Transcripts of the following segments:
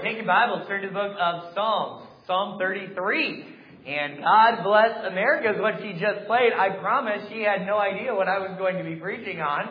Take your Bibles, turn to the book of Psalms, Psalm 33. And God Bless America is what she just played. I promise she had no idea what I was going to be preaching on.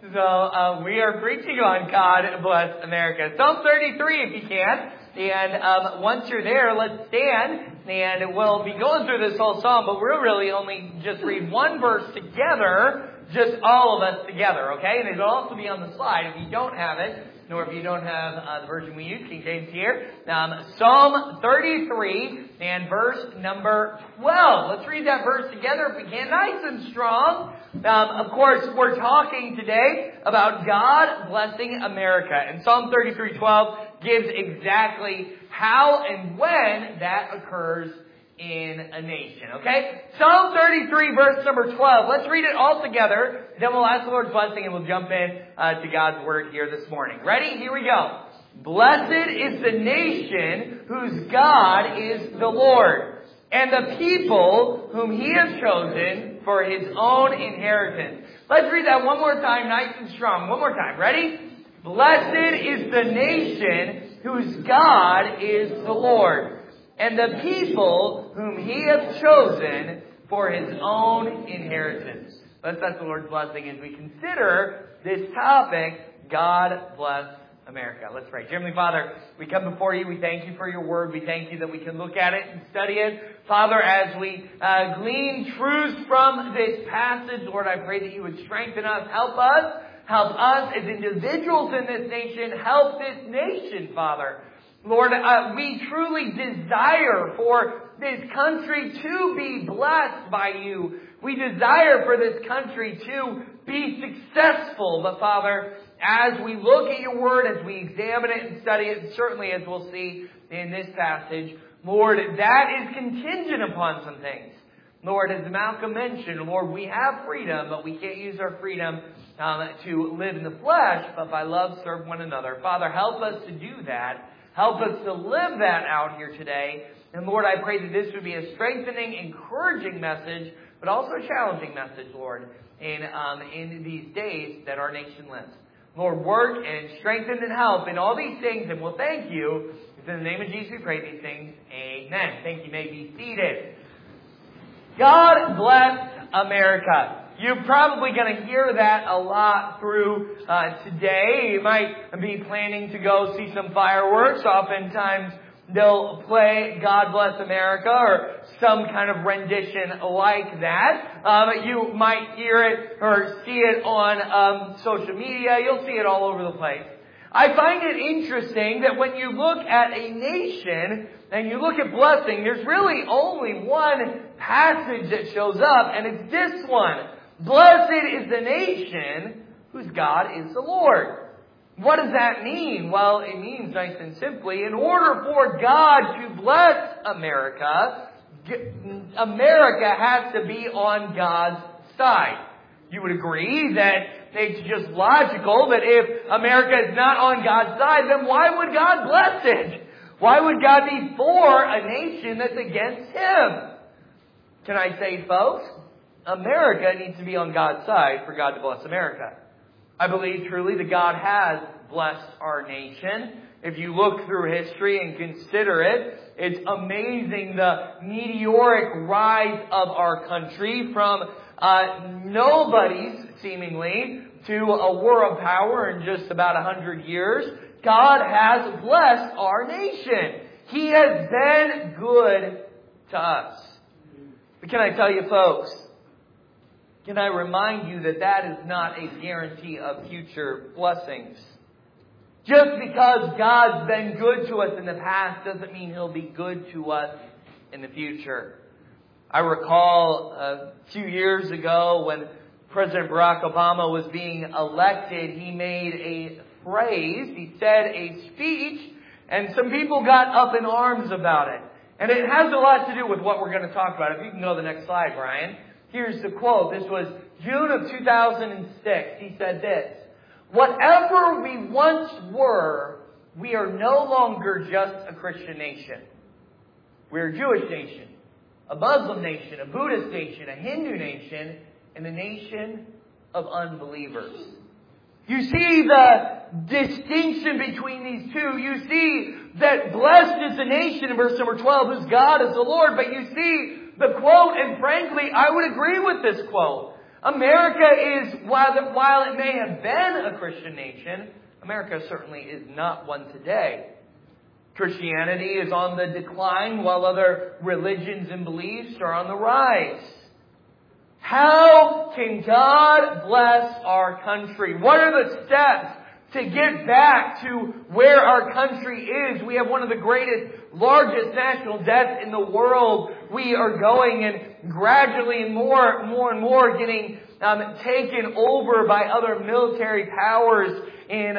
So we are preaching on God Bless America. Psalm 33 if you can. And once you're there, let's stand. And we'll be going through this whole psalm, but we'll really only just read one verse together, just all of us together, okay? And it'll also be on the slide if you don't have it. Nor if you don't have the version we use, King James here. Psalm 33 and verse number 12. Let's read that verse together if we can. Nice and strong. Of course, we're talking today about God blessing America. And Psalm 33:12 gives exactly how and when that occurs in a nation. Okay? Psalm 33 verse number 12. Let's read it all together. Then we'll ask the Lord's blessing and we'll jump in to God's Word here this morning. Ready? Here we go. Blessed is the nation whose God is the Lord, and the people whom He has chosen for His own inheritance. Let's read that one more time, nice and strong. One more time. Ready? Blessed is the nation whose God is the Lord, and the people whom He has chosen for His own inheritance. Let's ask the Lord's blessing as we consider this topic, God Bless America. Let's pray. Dear Heavenly Father, we come before You. We thank You for Your Word. We thank You that we can look at it and study it. Father, as we glean truths from this passage, Lord, I pray that You would strengthen us, help us as individuals in this nation, help this nation, Father. Lord, we truly desire for this country to be blessed by You. We desire for this country to be successful. But Father, as we look at Your Word, as we examine it and study it, and certainly as we'll see in this passage, Lord, that is contingent upon some things. Lord, as Malcolm mentioned, Lord, we have freedom, but we can't use our freedom to live in the flesh, but by love serve one another. Father, help us to do that. Help us to live that out here today. And Lord, I pray that this would be a strengthening, encouraging message, but also a challenging message, Lord, in these days that our nation lives. Lord, work and strengthen and help in all these things, and we'll thank You. It's in the name of Jesus we pray these things. Amen. Thank you. You may be seated. God bless America. You're probably going to hear that a lot through today. You might be planning to go see some fireworks. Oftentimes they'll play God Bless America or some kind of rendition like that. You might hear it or see it on social media. You'll see it all over the place. I find it interesting that when you look at a nation and you look at blessing, there's really only one passage that shows up, and it's this one. Blessed is the nation whose God is the Lord. What does that mean? Well, it means nice and simply, in order for God to bless America, America has to be on God's side. You would agree that it's just logical that if America is not on God's side, then why would God bless it? Why would God be for a nation that's against Him? Can I say, folks, America needs to be on God's side for God to bless America. I believe truly that God has blessed our nation. If you look through history and consider it, it's amazing the meteoric rise of our country from nobody's, seemingly, to a war of power in just about 100 years. God has blessed our nation. He has been good to us. But can I tell you, folks, can I remind you that that is not a guarantee of future blessings? Just because God's been good to us in the past doesn't mean He'll be good to us in the future. I recall a few years ago when President Barack Obama was being elected, he made a phrase, he said a speech, and some people got up in arms about it. And it has a lot to do with what we're going to talk about. If you can go to the next slide, Brian. Here's the quote. This was June of 2006. He said this: "Whatever we once were, we are no longer just a Christian nation. We're a Jewish nation, a Muslim nation, a Buddhist nation, a Hindu nation, and a nation of unbelievers." You see the distinction between these two. You see that blessed is the nation in verse number 12 whose God is the Lord. But you see the quote, and frankly, I would agree with this quote. America is, while it may have been a Christian nation, America certainly is not one today. Christianity is on the decline while other religions and beliefs are on the rise. How can God bless our country? What are the steps to get back to where our country is? We have one of the greatest, largest national debts in the world. We are going and gradually more and more getting taken over by other military powers in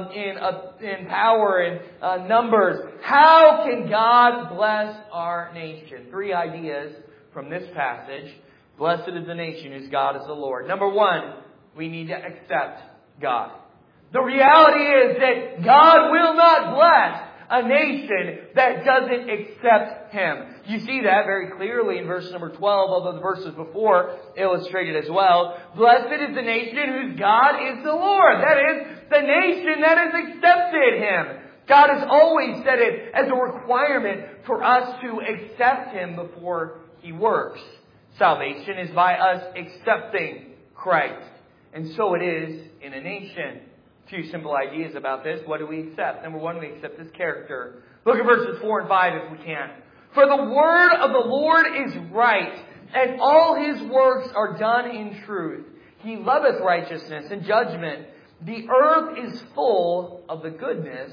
power and numbers. How can God bless our nation? 3 ideas from this passage. Blessed is the nation whose God is the Lord. Number 1, we need to accept God. The reality is that God will not bless a nation that doesn't accept Him. You see that very clearly in verse number 12, although the verses before illustrated as well. Blessed is the nation whose God is the Lord. That is, the nation that has accepted Him. God has always said it as a requirement for us to accept Him before He works. Salvation is by us accepting Christ. And so it is in a nation. A few simple ideas about this. What do we accept? Number 1, we accept His character. Look at verses 4 and 5 if we can. For the word of the Lord is right, and all His works are done in truth. He loveth righteousness and judgment. The earth is full of the goodness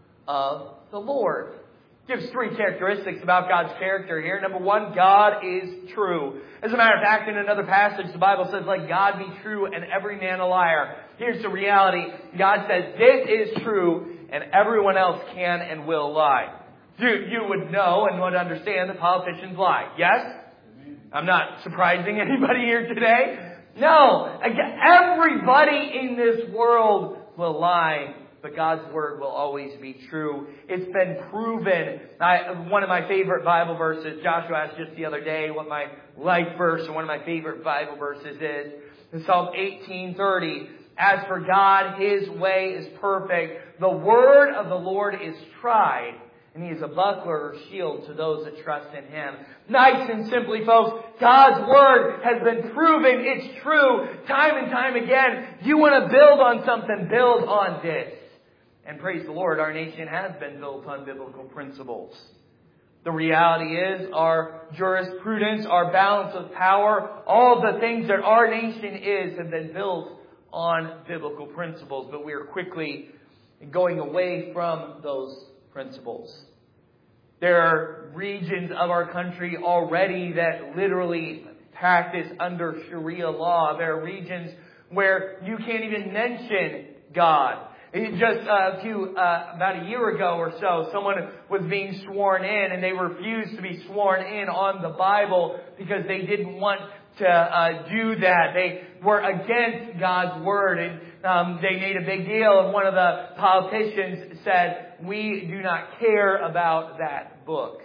of the Lord. Gives 3 characteristics about God's character here. Number 1, God is true. As a matter of fact, in another passage, the Bible says, let God be true and every man a liar. Here's the reality. God says, this is true, and everyone else can and will lie. You would know and would understand that politicians lie. Yes? I'm not surprising anybody here today. No. Everybody in this world will lie. But God's Word will always be true. It's been proven. One of my favorite Bible verses, Joshua asked just the other day what my life verse or one of my favorite Bible verses is. In Psalm 18:30, as for God, His way is perfect. The word of the Lord is tried, and He is a buckler or shield to those that trust in Him. Nice and simply, folks, God's Word has been proven. It's true time and time again. You want to build on something, build on this. And praise the Lord, our nation has been built on biblical principles. The reality is our jurisprudence, our balance of power, all the things that our nation is have been built on biblical principles. But we are quickly going away from those principles. There are regions of our country already that literally practice under Sharia law. There are regions where you can't even mention God. Just about a year ago or so, someone was being sworn in and they refused to be sworn in on the Bible because they didn't want to do that. They were against God's Word, and they made a big deal, and one of the politicians said, we do not care about that book.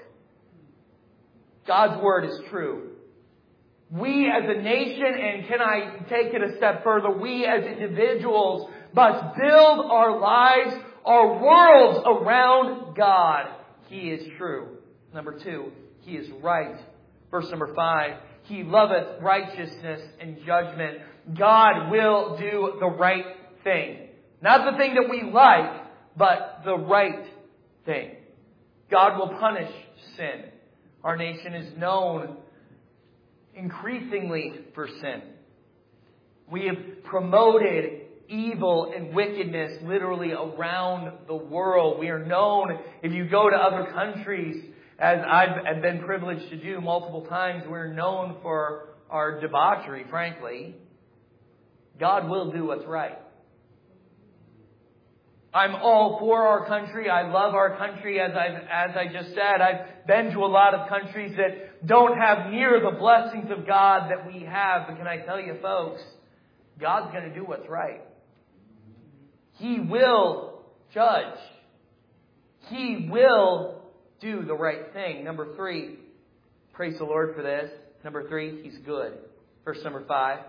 God's Word is true. We as a nation, and can I take it a step further, we as individuals must build our lives, our worlds around God. He is true. Number 2, He is right. Verse number 5, He loveth righteousness and judgment. God will do the right thing. Not the thing that we like, but the right thing. God will punish sin. Our nation is known increasingly for sin. We have promoted evil and wickedness literally around the world. We are known, if you go to other countries, as I've been privileged to do multiple times, we're known for our debauchery, frankly. God will do what's right. I'm all for our country. I love our country, as I just said. I've been to a lot of countries that don't have near the blessings of God that we have. But can I tell you, folks, God's going to do what's right. He will judge. He will do the right thing. Number 3, praise the Lord for this. Number 3, He's good. Verse number 5,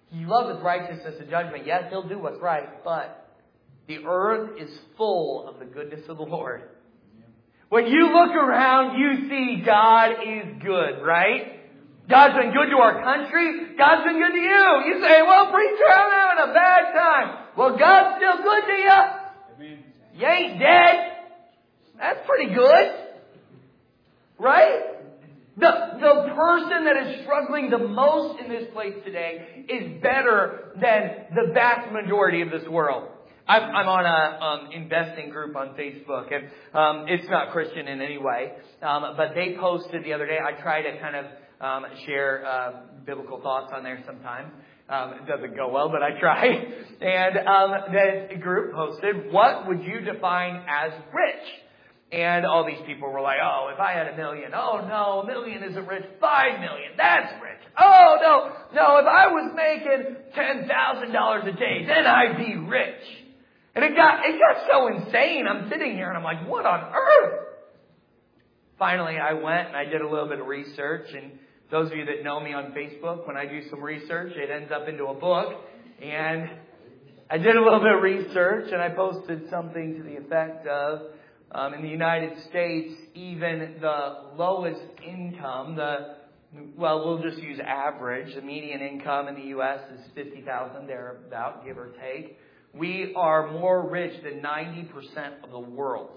He loveth righteousness and judgment. Yes, He'll do what's right, but the earth is full of the goodness of the Lord. When you look around, you see God is good, right? God's been good to our country. God's been good to you. You say, well, preacher, I'm having a bad time. Well, God's still good to you. Amen. You ain't dead. That's pretty good. Right? The person that is struggling the most in this place today is better than the vast majority of this world. I'm on a investing group on Facebook, and it's not Christian in any way, but they posted the other day. I try to kind of share biblical thoughts on there sometimes. It doesn't go well, but I try. And the group posted, "What would you define as rich?" And all these people were like, "Oh, if I had $1 million, oh no, $1 million isn't rich. $5 million, that's rich. Oh no, if I was making $10,000 a day, then I'd be rich." And it got so insane. I'm sitting here and I'm like, what on earth? Finally, I went and I did a little bit of research. And those of you that know me on Facebook, when I do some research, it ends up into a book. And I did a little bit of research and I posted something to the effect of, in the United States, even the lowest income, we'll just use average. The median income in the U.S. is $50,000, thereabout, give or take. We are more rich than 90% of the world.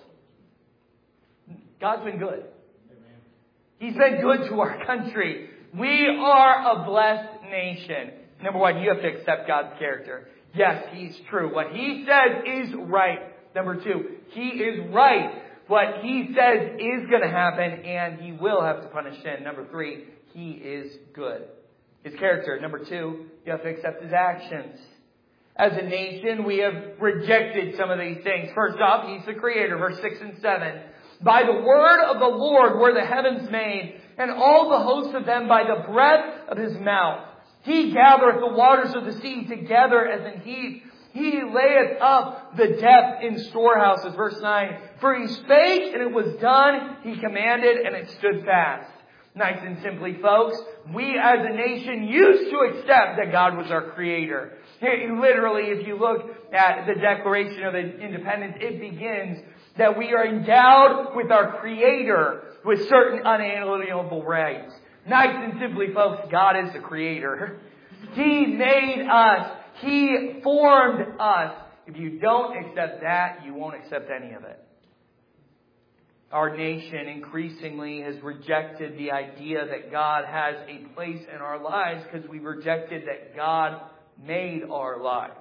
God's been good. He's been good to our country. We are a blessed nation. Number one, you have to accept God's character. Yes, He's true. What He says is right. Number two, He is right. What He says is going to happen, and He will have to punish sin. Number three, He is good. His character. Number two, you have to accept His actions. As a nation, we have rejected some of these things. First off, He's the Creator, verse 6 and 7. By the word of the Lord were the heavens made, and all the hosts of them by the breath of His mouth. He gathereth the waters of the sea together as an heap. He layeth up the depth in storehouses. Verse 9. For He spake, and it was done. He commanded, and it stood fast. Nice and simply, folks, we as a nation used to accept that God was our Creator. Literally, if you look at the Declaration of Independence, it begins that we are endowed with our Creator with certain unalienable rights. Nice and simply, folks, God is the Creator. He made us. He formed us. If you don't accept that, you won't accept any of it. Our nation increasingly has rejected the idea that God has a place in our lives because we've rejected that God made our lives.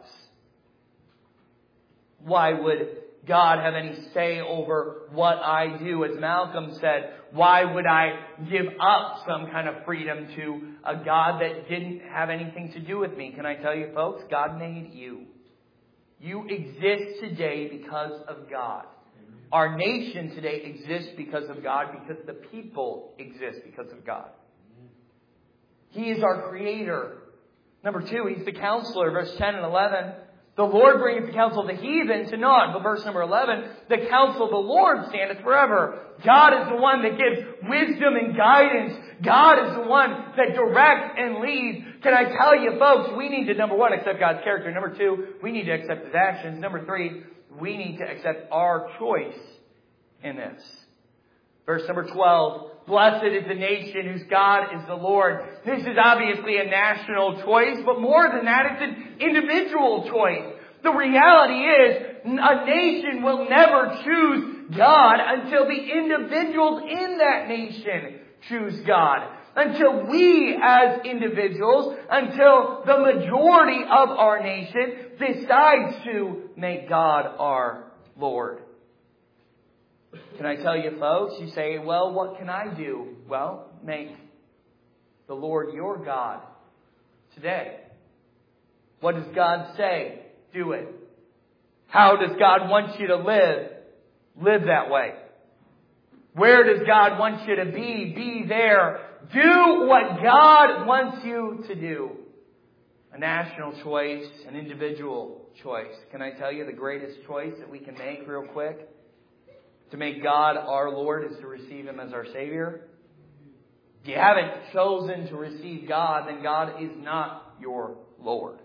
Why would God have any say over what I do? As Malcolm said, why would I give up some kind of freedom to a God that didn't have anything to do with me? Can I tell you, folks, God made you. You exist today because of God. Our nation today exists because of God, because the people exist because of God. He is our Creator. Number two, He's the Counselor. Verse 10 and 11. The Lord bringeth the counsel of the heathen to naught. But verse number 11, the counsel of the Lord standeth forever. God is the one that gives wisdom and guidance. God is the one that directs and leads. Can I tell you, folks, we need to, number one, accept God's character. Number two, we need to accept His actions. Number three, we need to accept our choice in this. Verse number 12. Blessed is the nation whose God is the Lord. This is obviously a national choice, but more than that, it's an individual choice. The reality is, a nation will never choose God until the individuals in that nation choose God. Until we as individuals, until the majority of our nation decides to make God our Lord. Can I tell you, folks, you say, well, what can I do? Well, make the Lord your God today. What does God say? Do it. How does God want you to live? Live that way. Where does God want you to be? Be there. Do what God wants you to do. A national choice, an individual choice. Can I tell you the greatest choice that we can make real quick? To make God our Lord is to receive Him as our Savior. If you haven't chosen to receive God, then God is not your Lord.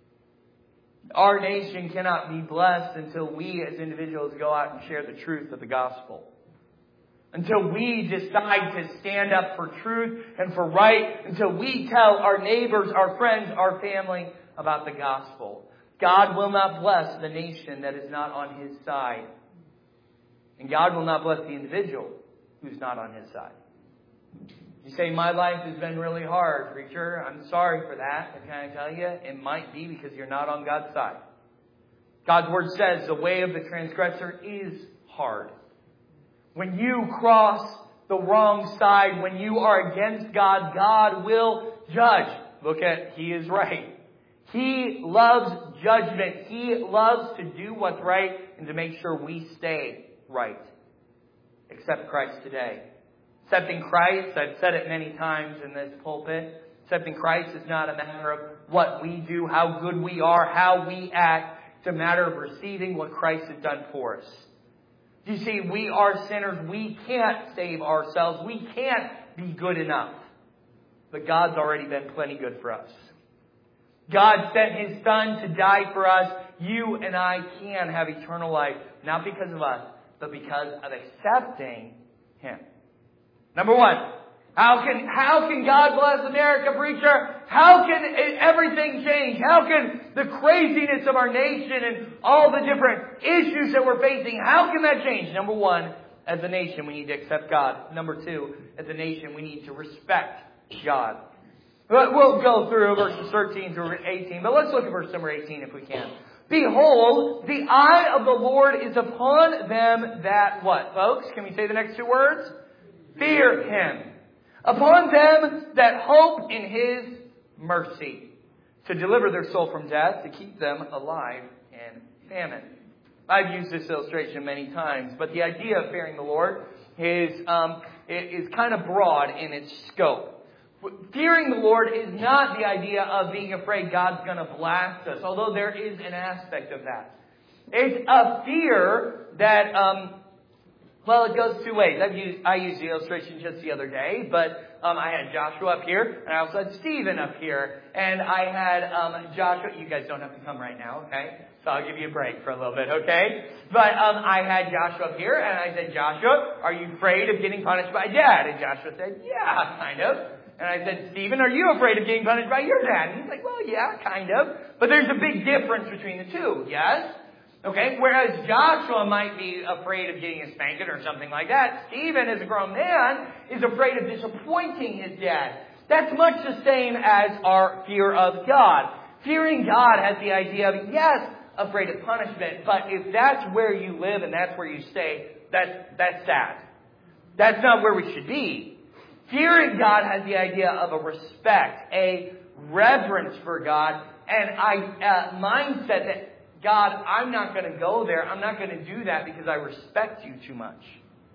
Our nation cannot be blessed until we as individuals go out and share the truth of the gospel. Until we decide to stand up for truth and for right. Until we tell our neighbors, our friends, our family about the gospel. God will not bless the nation that is not on His side. And God will not bless the individual who's not on His side. You say, my life has been really hard, preacher. I'm sorry for that. But can I tell you, it might be because you're not on God's side. God's Word says the way of the transgressor is hard. When you cross the wrong side, when you are against God, God will judge. Look at, He is right. He loves judgment. He loves to do what's right and to make sure we stay right. Accept Christ today. Accepting Christ, I've said it many times in this pulpit, accepting Christ is not a matter of what we do, how good we are, how we act. It's a matter of receiving what Christ has done for us. You see, we are sinners. We can't save ourselves. We can't be good enough. But God's already been plenty good for us. God sent His Son to die for us. You and I can have eternal life, not because of us, but because of accepting Him. Number one, how can God bless America, preacher? How can everything change? How can the craziness of our nation and all the different issues that we're facing, how can that change? Number one, as a nation, we need to accept God. Number two, as a nation, we need to respect God. We'll go through verses 13 through 18, but let's look at verse number 18 if we can. Behold, the eye of the Lord is upon them that what, folks? Can we say the next two words? Fear Him. Upon them that hope in His mercy, to deliver their soul from death, to keep them alive in famine. I've used this illustration many times, but the idea of fearing the Lord is kind of broad in its scope. Fearing the Lord is not the idea of being afraid God's going to blast us, although there is an aspect of that. It's a fear that, it goes two ways. I used the illustration just the other day, but I had Joshua up here, and I also had Stephen up here, and I had Joshua. You guys don't have to come right now, okay? So I'll give you a break for a little bit, okay? But I had Joshua up here, and I said, Joshua, are you afraid of getting punished by Dad? And Joshua said, yeah, kind of. And I said, Stephen, are you afraid of getting punished by your dad? And he's like, well, yeah, kind of. But there's a big difference between the two, yes? Okay, whereas Joshua might be afraid of getting a spanking or something like that, Stephen, as a grown man, is afraid of disappointing his dad. That's much the same as our fear of God. Fearing God has the idea of, yes, afraid of punishment, but if that's where you live and that's where you stay, that's sad. That's not where we should be. Fearing God has the idea of a respect, a reverence for God, and a mindset that, God, I'm not going to go there. I'm not going to do that because I respect you too much.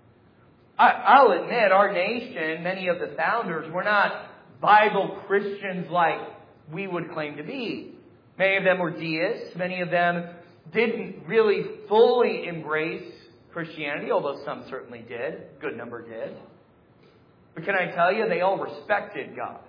I'll admit, our nation, many of the founders, were not Bible Christians like we would claim to be. Many of them were deists. Many of them didn't really fully embrace Christianity, although some certainly did. A good number did. But can I tell you, they all respected God.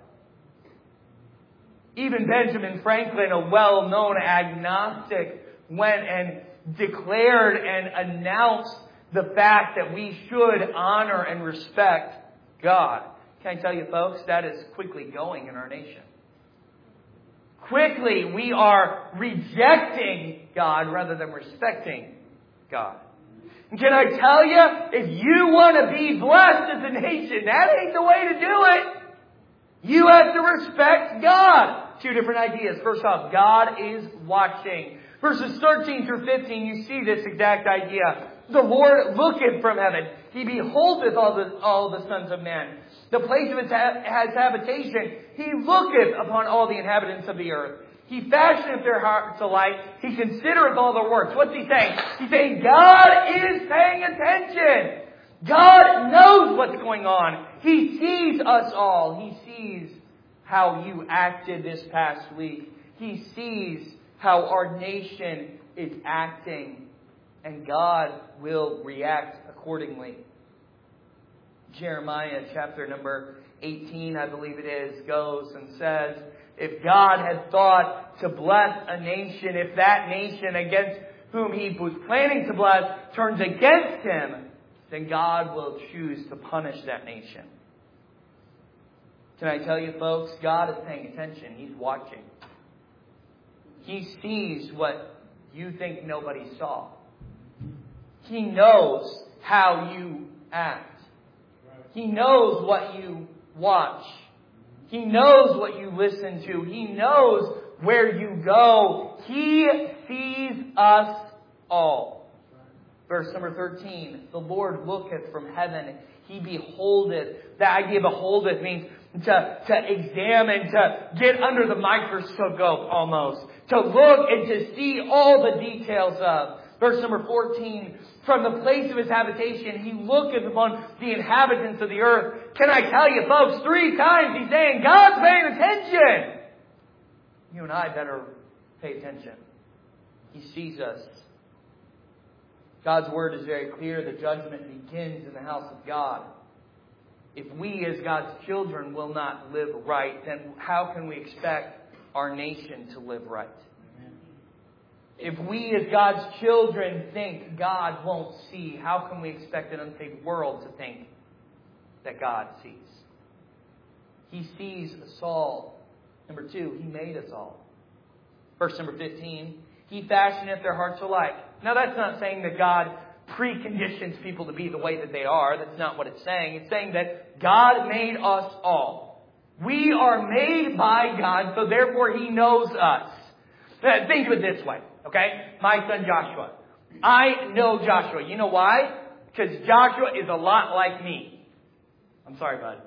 Even Benjamin Franklin, a well-known agnostic, went and declared and announced the fact that we should honor and respect God. Can I tell you, folks, that is quickly going in our nation. Quickly, we are rejecting God rather than respecting God. And can I tell you, if you want to be blessed as a nation, that ain't the way to do it. You have to respect God. Two different ideas. First off, God is watching. Verses 13 through 15, you see this exact idea. The Lord looketh from heaven. He beholdeth all the sons of men. The place of his habitation. He looketh upon all the inhabitants of the earth. He fashioneth their hearts alike. He considereth all their works. What's he saying? He's saying God is paying attention. God knows what's going on. He sees us all. He sees how you acted this past week. He sees how our nation is acting. And God will react accordingly. Jeremiah chapter number 18, I believe it is, goes and says, if God had thought to bless a nation, if that nation against whom He was planning to bless turns against Him, then God will choose to punish that nation. Can I tell you, folks, God is paying attention. He's watching. He sees what you think nobody saw. He knows how you act. He knows what you watch. He knows what you listen to. He knows where you go. He sees us all. Verse number 13. The Lord looketh from heaven. He beholdeth. The idea of beholdeth means to examine, to get under the microscope almost. To look and to see all the details of. Verse number 14. From the place of His habitation, He looketh upon the inhabitants of the earth. Can I tell you, folks, 3 times He's saying, God's paying attention. You and I better pay attention. He sees us. God's Word is very clear. The judgment begins in the house of God. If we as God's children will not live right, then how can we expect our nation to live right? If we as God's children think God won't see, how can we expect an unsaved world to think that God sees? He sees us all. Number 2, He made us all. Verse number 15, He fashioneth their hearts alike. Now that's not saying that God preconditions people to be the way that they are. That's not what it's saying. It's saying that God made us all. We are made by God, so therefore He knows us. Think of it this way. Okay? My son Joshua. I know Joshua. You know why? Because Joshua is a lot like me. I'm sorry, bud.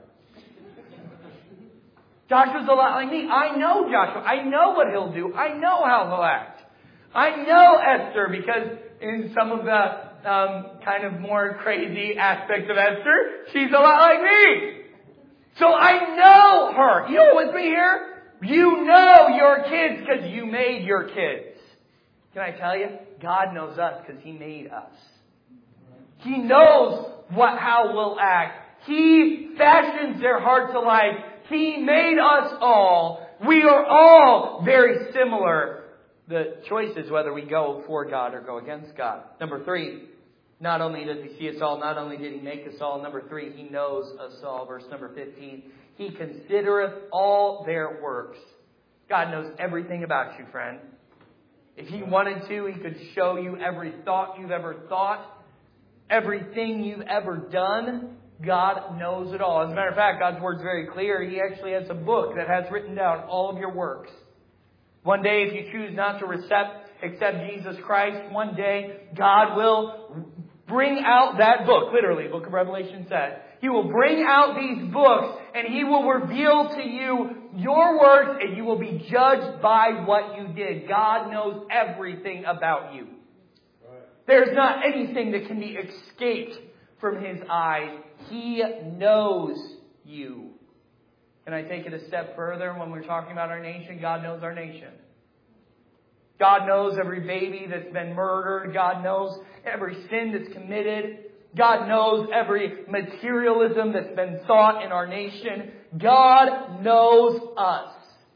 Joshua's a lot like me. I know Joshua. I know what he'll do. I know how he'll act. I know Esther because in some of the kind of more crazy aspects of Esther, she's a lot like me. So I know her. You with me here? You know your kids because you made your kids. Can I tell you? God knows us because He made us. He knows how we'll act. He fashions their hearts alike. He made us all. We are all very similar. The choice is whether we go for God or go against God. Number 3, not only does He see us all, not only did He make us all. Number 3, He knows us all. Verse number 15, He considereth all their works. God knows everything about you, friend. If He wanted to, He could show you every thought you've ever thought, everything you've ever done. God knows it all. As a matter of fact, God's Word's very clear. He actually has a book that has written down all of your works. One day, if you choose not to accept Jesus Christ, one day God will bring out that book. Literally, the book of Revelation says. He will bring out these books and He will reveal to you your works and you will be judged by what you did. God knows everything about you. There's not anything that can be escaped from His eyes. He knows you. Can I take it a step further? When we're talking about our nation, God knows our nation. God knows every baby that's been murdered. God knows every sin that's committed. God knows every materialism that's been thought in our nation. God knows us.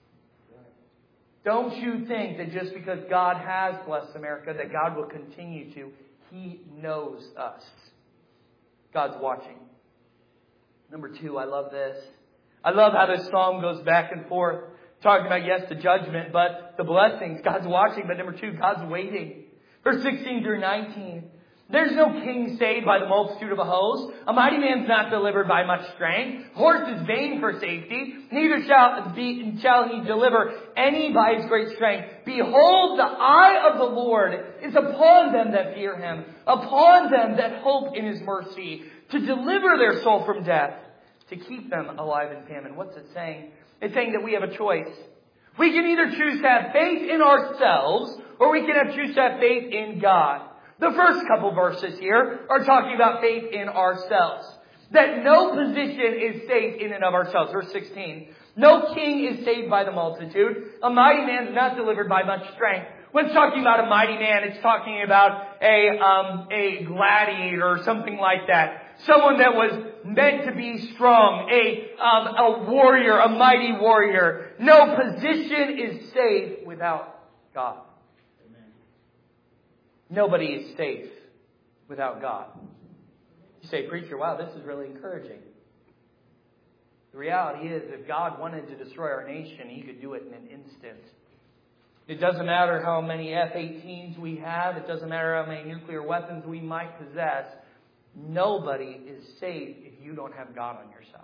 Don't you think that just because God has blessed America, that God will continue to. He knows us. God's watching. Number 2, I love this. I love how this psalm goes back and forth. Talking about, yes, the judgment, but the blessings. God's watching, but number 2, God's waiting. Verse 16 through 19. There's no king saved by the multitude of a host. A mighty man's not delivered by much strength. Horse is vain for safety. Neither shall he deliver any by his great strength. Behold, the eye of the Lord is upon them that fear Him, upon them that hope in His mercy, to deliver their soul from death, to keep them alive in famine. What's it saying? It's saying that we have a choice. We can either choose to have faith in ourselves, or we can choose to have faith in God. The first couple verses here are talking about faith in ourselves. That no position is safe in and of ourselves. Verse 16. No king is saved by the multitude. A mighty man is not delivered by much strength. When it's talking about a mighty man, it's talking about a gladiator or something like that. someone that was meant to be strong, a warrior, a mighty warrior. No position is safe without God. Amen. Nobody is safe without God. You say, preacher, wow, this is really encouraging. The reality is, if God wanted to destroy our nation, He could do it in an instant. It doesn't matter how many F-18s we have. It doesn't matter how many nuclear weapons we might possess. Nobody is safe if you don't have God on your side.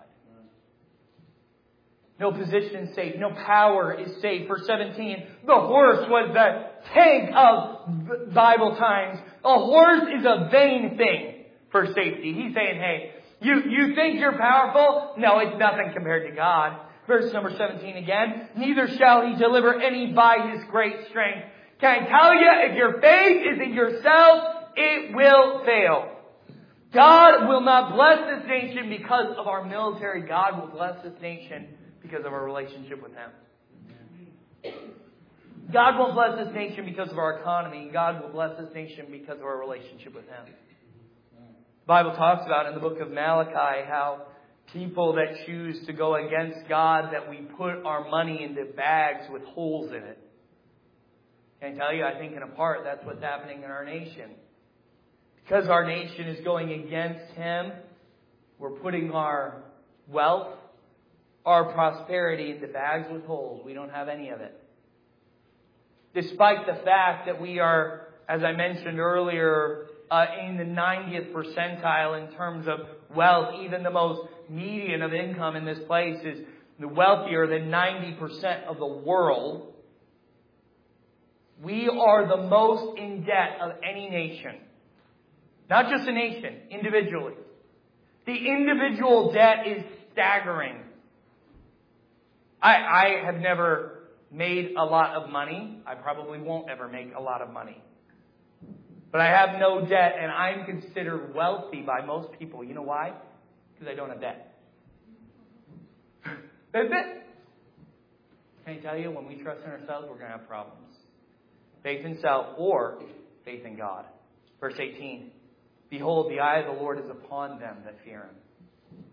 No position is safe. No power is safe. Verse 17, the horse was the tank of Bible times. A horse is a vain thing for safety. He's saying, hey, you think you're powerful? No, it's nothing compared to God. Verse number 17 again. Neither shall He deliver any by His great strength. Can I tell you, if your faith is in yourself, it will fail. God will not bless this nation because of our military. God will bless this nation because of our relationship with Him. God won't bless this nation because of our economy. God will bless this nation because of our relationship with Him. The Bible talks about in the book of Malachi how people that choose to go against God, that we put our money into bags with holes in it. Can I tell you, I think in a part that's what's happening in our nation. Because our nation is going against Him, we're putting our wealth, our prosperity into bags with holes. We don't have any of it. Despite the fact that we are, as I mentioned earlier, in the 90th percentile in terms of wealth, even the most median of income in this place is wealthier than 90% of the world. We are the most in debt of any nation. Not just a nation, individually. The individual debt is staggering. I have never made a lot of money. I probably won't ever make a lot of money. But I have no debt, and I'm considered wealthy by most people. You know why? Because I don't have debt. That's it. Can I tell you, when we trust in ourselves, we're going to have problems. Faith in self or faith in God. Verse 18. Behold, the eye of the Lord is upon them that fear Him.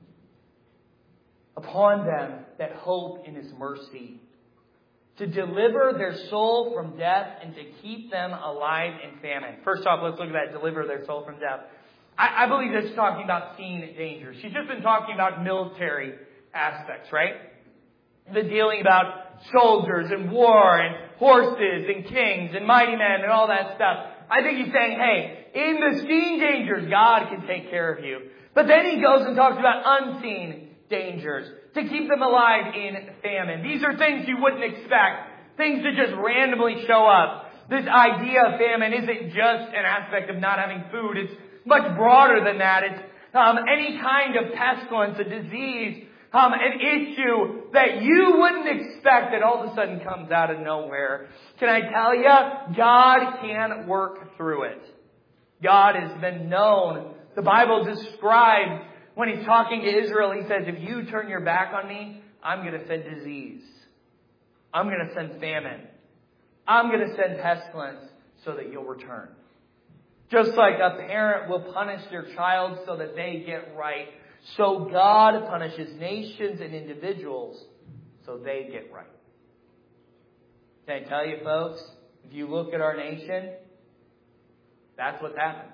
Upon them that hope in His mercy. To deliver their soul from death and to keep them alive in famine. First off, let's look at that, deliver their soul from death. I believe this is talking about seen dangers. She's just been talking about military aspects, right? The dealing about soldiers and war and horses and kings and mighty men and all that stuff. I think he's saying, hey, in the seen dangers, God can take care of you. But then he goes and talks about unseen dangers. To keep them alive in famine. These are things you wouldn't expect. Things that just randomly show up. This idea of famine isn't just an aspect of not having food. It's much broader than that. It's any kind of pestilence, a disease, an issue that you wouldn't expect that all of a sudden comes out of nowhere. Can I tell you, God can work through it. God has been known. The Bible describes, when He's talking to Israel, He says, if you turn your back on me, I'm going to send disease. I'm going to send famine. I'm going to send pestilence so that you'll return. Just like a parent will punish their child so that they get right, so God punishes nations and individuals so they get right. Can I tell you, folks, if you look at our nation, that's what's happened.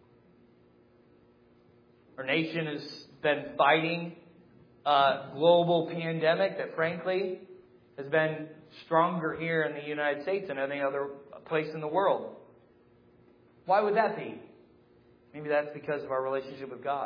Our nation has been fighting a global pandemic that, frankly, has been stronger here in the United States than any other place in the world. Why would that be? Maybe that's because of our relationship with God.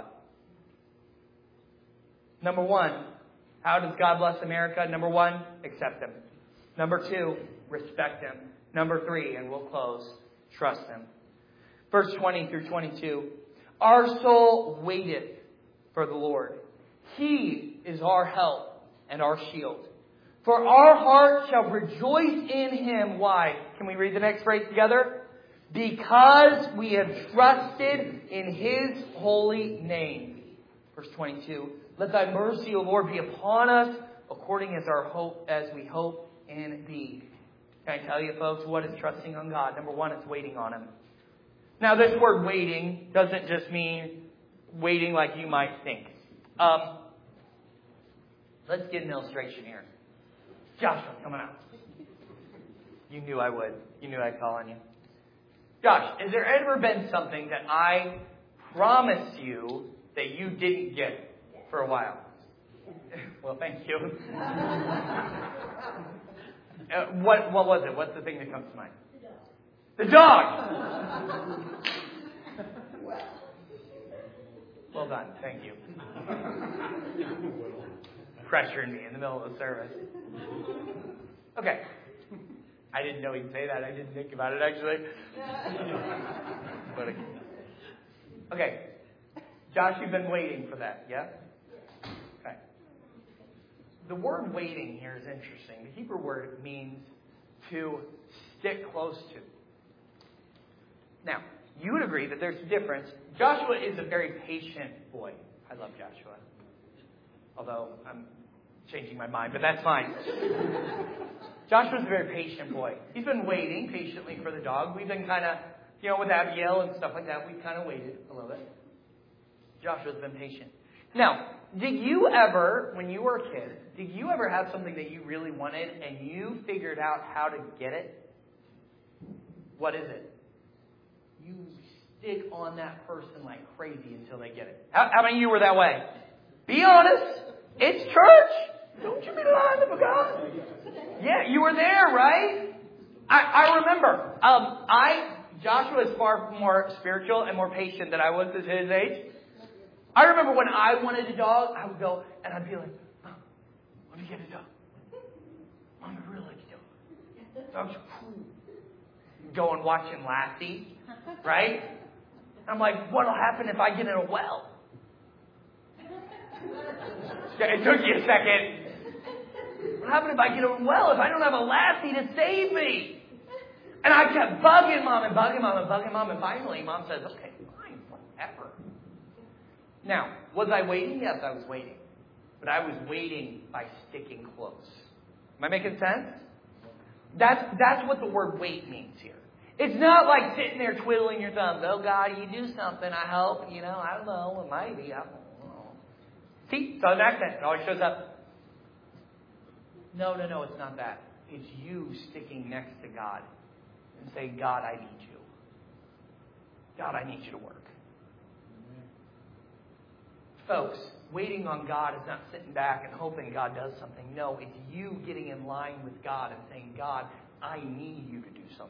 Number one, how does God bless America? Number one, accept Him. Number two, respect Him. Number three, and we'll close, trust Him. Verse 20 through 22. Our soul waiteth for the Lord. He is our help and our shield. For our heart shall rejoice in Him. Why? Can we read the next phrase together? Because we have trusted in His holy name. Verse 22. Let Thy mercy, O Lord, be upon us according as we hope in Thee. Can I tell you, folks, what is trusting on God? Number one, it's waiting on Him. Now, this word waiting doesn't just mean waiting like you might think. Let's get an illustration here. Joshua, come on out. You knew I would. You knew I'd call on you. Josh, has there ever been something that I promised you that you didn't get for a while? Well, thank you. What was it? What's the thing that comes to mind? The dog! Well done. Thank you. Pressuring me in the middle of the service. Okay. I didn't know he'd say that. I didn't think about it, actually. But okay. Josh, you've been waiting for that, yeah? Okay. The word waiting here is interesting. The Hebrew word means to stick close to. Now, you would agree that there's a difference. Joshua is a very patient boy. I love Joshua. Although I'm changing my mind, but that's fine. Joshua's a very patient boy. He's been waiting patiently for the dog. We've been kind of, with Abigail and stuff like that, we've kind of waited a little bit. Joshua's been patient. Now, did you ever, when you were a kid, did you ever have something that you really wanted and you figured out how to get it? What is it? You stick on that person like crazy until they get it. How many of you were that way? Be honest. It's church. Don't you be lying to God. Yeah, you were there, right? I remember. Joshua is far more spiritual and more patient than I was at his age. I remember when I wanted a dog, I would go and I'd be like, Mom, let me get a dog. Mom, I really like a dog. Dogs are cool. Go and watching Lassie, right? I'm like, what'll happen if I get in a well? It took you a second. What happened if I get in a well if I don't have a Lassie to save me? And I kept bugging Mom and bugging Mom and bugging Mom, and finally Mom says, okay, fine, whatever. Now, was I waiting? Yes, I was waiting. But I was waiting by sticking close. Am I making sense? That's what the word wait means here. It's not like sitting there twiddling your thumbs. Oh, God, you do something, I hope. I don't know. It might be. I don't know. See? Southern accent. It always shows up. No, it's not that. It's you sticking next to God and saying, God, I need you. God, I need you to work. Folks, waiting on God is not sitting back and hoping God does something. No, it's you getting in line with God and saying, God, I need you to do something.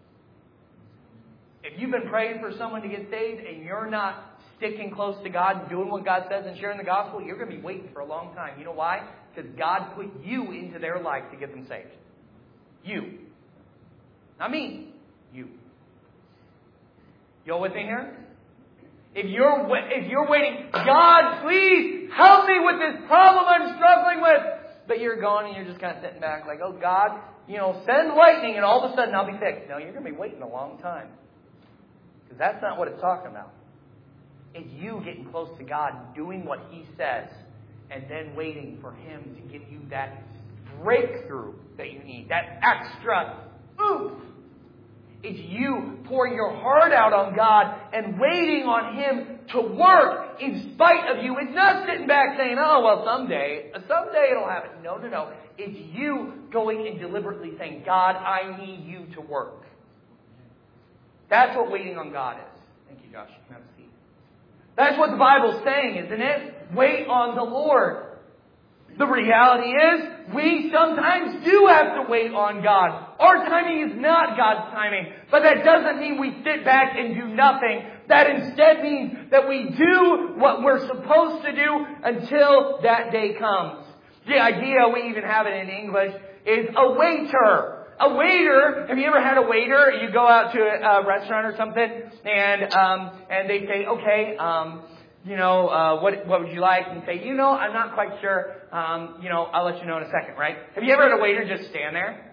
If you've been praying for someone to get saved and you're not sticking close to God and doing what God says and sharing the gospel, you're going to be waiting for a long time. You know why? Because God put you into their life to get them saved. You. Not me. You. You all with me here? If you're waiting, God, please help me with this problem I'm struggling with. But you're going and you're just kind of sitting back like, oh, God, send lightning and all of a sudden I'll be fixed. No, you're going to be waiting a long time. Because that's not what it's talking about. It's you getting close to God, doing what He says, and then waiting for Him to give you that breakthrough that you need, that extra oomph. It's you pouring your heart out on God and waiting on Him to work in spite of you. It's not sitting back saying, oh, well, someday it'll happen. No. It's you going and deliberately saying, God, I need you to work. That's what waiting on God is. Thank you, Josh. Have a seat. That's what the Bible's saying, isn't it? Wait on the Lord. The reality is, we sometimes do have to wait on God. Our timing is not God's timing. But that doesn't mean we sit back and do nothing. That instead means that we do what we're supposed to do until that day comes. The idea, we even have it in English, is a waiter. A waiter, have you ever had a waiter? You go out to a restaurant or something and they say, okay, what would you like? And say, I'm not quite sure. I'll let you know in a second, right? Have you ever had a waiter just stand there?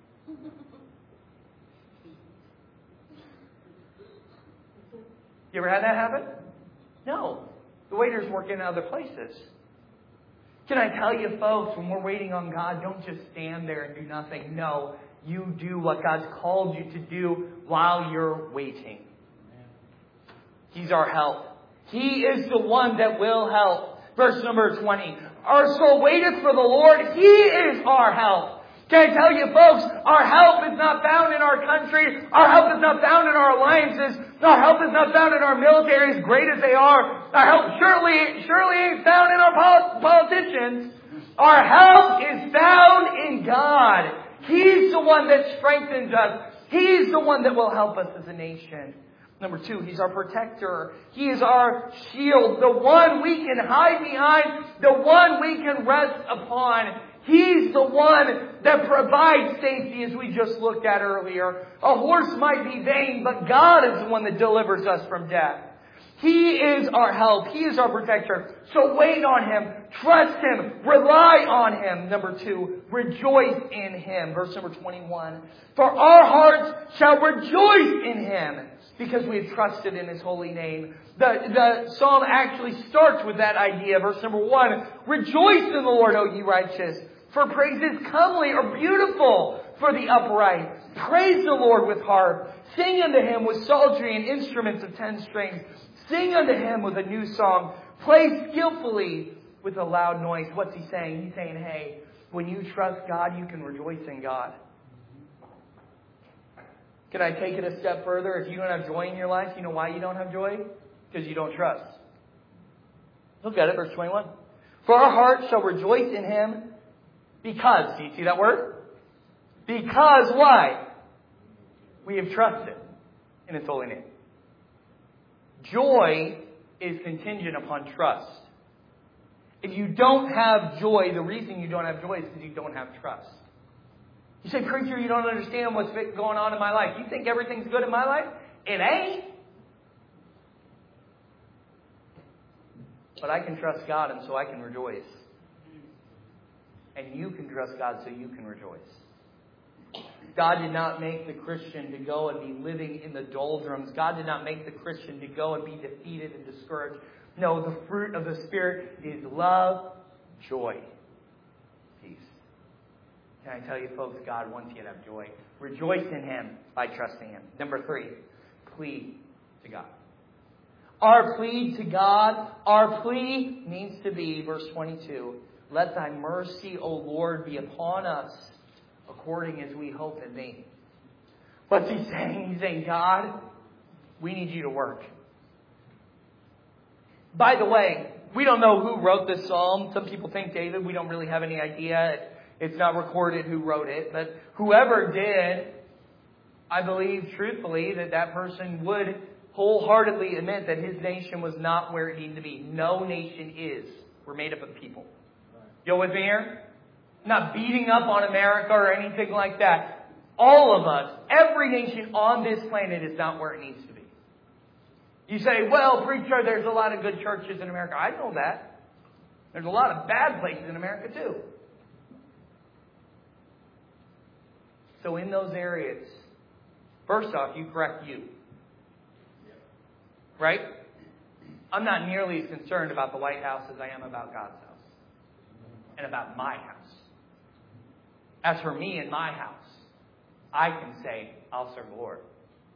You ever had that happen? No. The waiters work in other places. Can I tell you, folks, when we're waiting on God, don't just stand there and do nothing. No, you do what God's called you to do while you're waiting. He's our help. He is the one that will help. Verse number 20. Our soul waiteth for the Lord. He is our help. Can I tell you, folks, our help is not found in our country. Our help is not found in our alliances. Our help is not found in our military, as great as they are. Our help surely ain't found in our politicians. Our help is found in God. He's the one that strengthens us. He's the one that will help us as a nation. Number 2, He's our protector. He is our shield. The one we can hide behind. The one we can rest upon. He's the one that provides safety, as we just looked at earlier. A horse might be vain, but God is the one that delivers us from death. He is our help. He is our protector. So wait on Him. Trust Him. Rely on Him. Number 2, rejoice in Him. Verse number 21. For our hearts shall rejoice in Him, because we have trusted in His holy name. The psalm actually starts with that idea. Verse number 1. Rejoice in the Lord, O ye righteous. For praises comely or beautiful for the upright. Praise the Lord with harp. Sing unto Him with psaltery and instruments of 10 strings. Sing unto Him with a new song. Play skillfully with a loud noise. What's He saying? He's saying, hey, when you trust God, you can rejoice in God. Can I take it a step further? If you don't have joy in your life, you know why you don't have joy? Because you don't trust. Look at it, verse 21. For our heart shall rejoice in Him. Because, do you see that word? Because why? We have trusted in His holy name. Joy is contingent upon trust. If you don't have joy, the reason you don't have joy is because you don't have trust. You say, preacher, you don't understand what's going on in my life. You think everything's good in my life? It ain't. But I can trust God, and so I can rejoice. And you can trust God so you can rejoice. God did not make the Christian to go and be living in the doldrums. God did not make the Christian to go and be defeated and discouraged. No, the fruit of the Spirit is love, joy, peace. Can I tell you, folks, God wants you to have joy. Rejoice in Him by trusting Him. Number 3, plead to God. Our plea to God, our plea needs to be, verse 22, let Thy mercy, O Lord, be upon us, according as we hope in Thee. What's He saying? He's saying, God, we need You to work. By the way, we don't know who wrote this psalm. Some people think David. We don't really have any idea. It's not recorded who wrote it. But whoever did, I believe truthfully that person would wholeheartedly admit that his nation was not where it needed to be. No nation is. We're made up of people. You with me here? I'm not beating up on America or anything like that. All of us, every nation on this planet is not where it needs to be. You say, well, preacher, there's a lot of good churches in America. I know that. There's a lot of bad places in America too. So in those areas, first off, you correct you. Right? I'm not nearly as concerned about the White House as I am about God's house. And about my house. As for me and my house, I can say, I'll serve the Lord.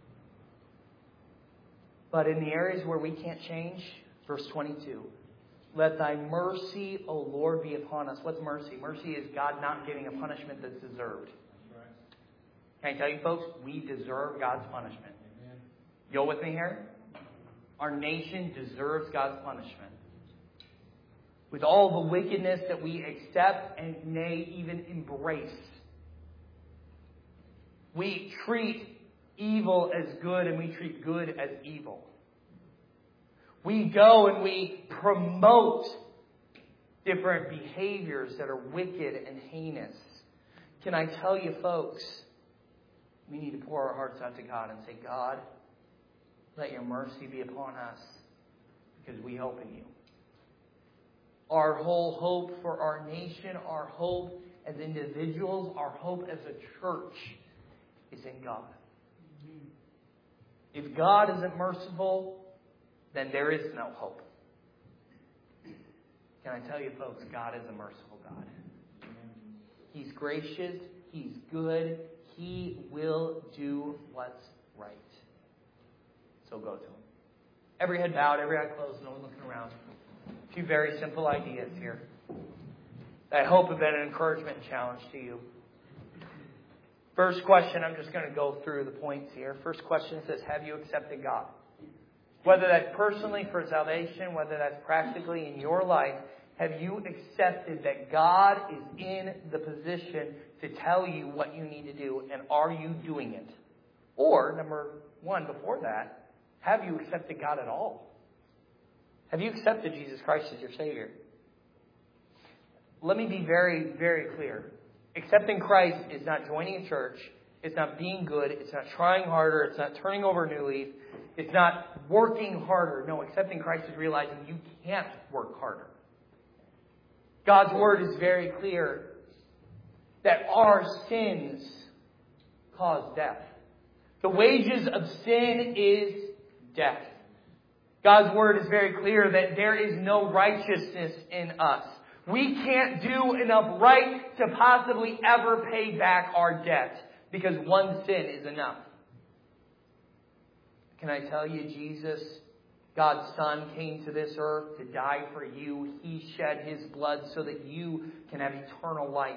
But in the areas where we can't change, verse 22, let Thy mercy, O Lord, be upon us. What's mercy? Mercy is God not giving a punishment that's deserved. Can I tell you, folks, we deserve God's punishment. You with me here? Our nation deserves God's punishment. With all the wickedness that we accept and may even embrace. We treat evil as good and we treat good as evil. We go and we promote different behaviors that are wicked and heinous. Can I tell you, folks, we need to pour our hearts out to God and say, God, let Your mercy be upon us because we hope in You. Our whole hope for our nation, our hope as individuals, our hope as a church is in God. If God isn't merciful, then there is no hope. Can I tell you, folks, God is a merciful God. He's gracious. He's good. He will do what's right. So go to Him. Every head bowed, every eye closed, no one looking around. A few very simple ideas here that I hope have been an encouragement and challenge to you. First question, I'm just going to go through the points here. First question says, have you accepted God? Whether that's personally for salvation, whether that's practically in your life, have you accepted that God is in the position to tell you what you need to do, and are you doing it? Or, number one, before that, have you accepted God at all? Have you accepted Jesus Christ as your Savior? Let me be very, very clear. Accepting Christ is not joining a church. It's not being good. It's not trying harder. It's not turning over a new leaf. It's not working harder. No, accepting Christ is realizing you can't work harder. God's Word is very clear that our sins cause death. The wages of sin is death. God's Word is very clear that there is no righteousness in us. We can't do enough right to possibly ever pay back our debt because one sin is enough. Can I tell you, Jesus, God's Son, came to this earth to die for you. He shed His blood so that you can have eternal life.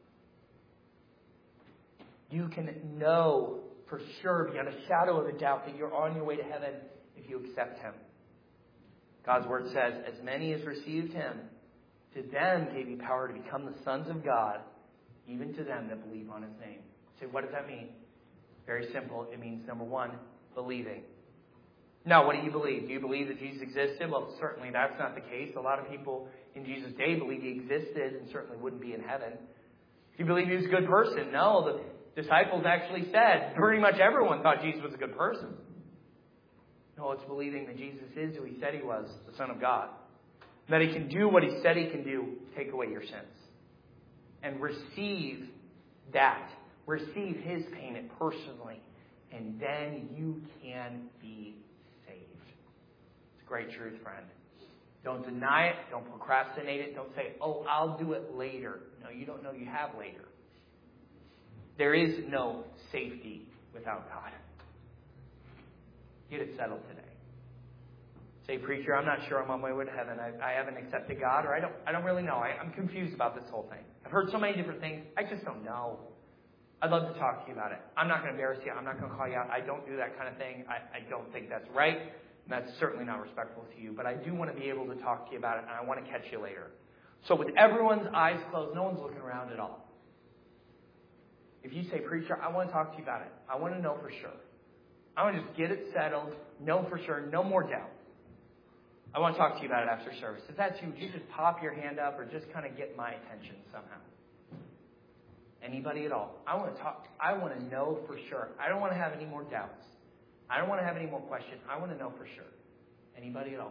You can know for sure, beyond a shadow of a doubt, that you're on your way to heaven if you accept Him. God's Word says, as many as received Him, to them gave He power to become the sons of God, even to them that believe on His name. So what does that mean? Very simple. It means, number one, believing. Now, what do you believe? Do you believe that Jesus existed? Well, certainly that's not the case. A lot of people in Jesus' day believed He existed and certainly wouldn't be in heaven. Do you believe He was a good person? No, the disciples actually said, pretty much everyone thought Jesus was a good person. No, it's believing that Jesus is who He said He was, the Son of God. That He can do what He said He can do, take away your sins. And receive that. Receive His payment personally. And then you can be saved. It's a great truth, friend. Don't deny it. Don't procrastinate it. Don't say, oh, I'll do it later. No, you don't know you have later. There is no safety without God. Get it settled today. Say, preacher, I'm not sure I'm on my way to heaven. I haven't accepted God, or I don't really know. I'm confused about this whole thing. I've heard so many different things. I just don't know. I'd love to talk to you about it. I'm not going to embarrass you. I'm not going to call you out. I don't do that kind of thing. I don't think that's right. And that's certainly not respectful to you. But I do want to be able to talk to you about it, and I want to catch you later. So with everyone's eyes closed, no one's looking around at all. If you say, preacher, I want to talk to you about it. I want to know for sure. I want to just get it settled, know for sure, no more doubt. I want to talk to you about it after service. If that's you, would you just pop your hand up or just kind of get my attention somehow? Anybody at all? I want to talk. I want to know for sure. I don't want to have any more doubts. I don't want to have any more questions. I want to know for sure. Anybody at all?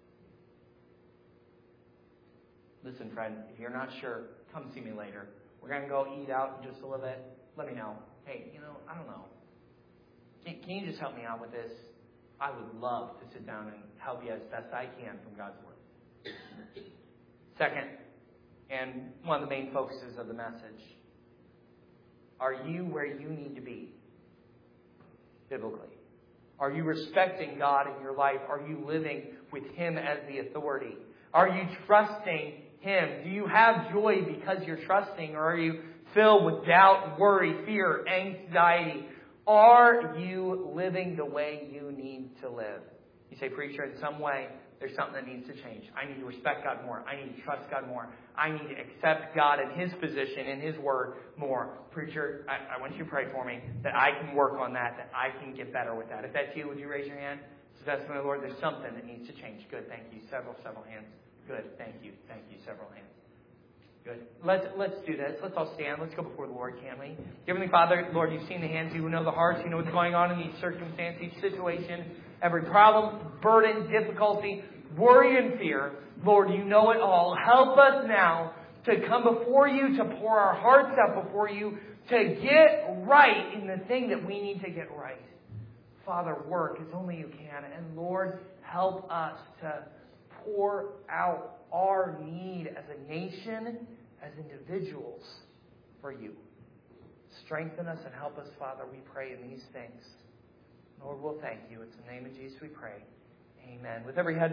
Listen, friend, if you're not sure, come see me later. We're going to go eat out in just a little bit. Let me know. Hey, I don't know. Can you just help me out with this? I would love to sit down and help you as best I can from God's Word. Second, and one of the main focuses of the message, are you where you need to be biblically? Are you respecting God in your life? Are you living with Him as the authority? Are you trusting Him? Do you have joy because you're trusting? Or are you filled with doubt, worry, fear, anxiety? Are you living the way you need to live? You say, preacher, in some way, there's something that needs to change. I need to respect God more. I need to trust God more. I need to accept God in His position, in His Word more. Preacher, I want you to pray for me that I can work on that I can get better with that. If that's you, would you raise your hand? So that's my Lord. There's something that needs to change. Good, thank you. Several hands. Good, thank you. Several hands. Good. Let's do this. Let's all stand. Let's go before the Lord, can we? Heavenly Father, Lord, you've seen the hands. You know the hearts. You know what's going on in each circumstance, each situation, every problem, burden, difficulty, worry, and fear. Lord, you know it all. Help us now to come before you, to pour our hearts out before you, to get right in the thing that we need to get right. Father, work as only you can. And Lord, help us to pour out our need as a nation, as individuals, for you. Strengthen us and help us, Father, we pray in these things. Lord, we'll thank you. It's in the name of Jesus we pray. Amen. With every head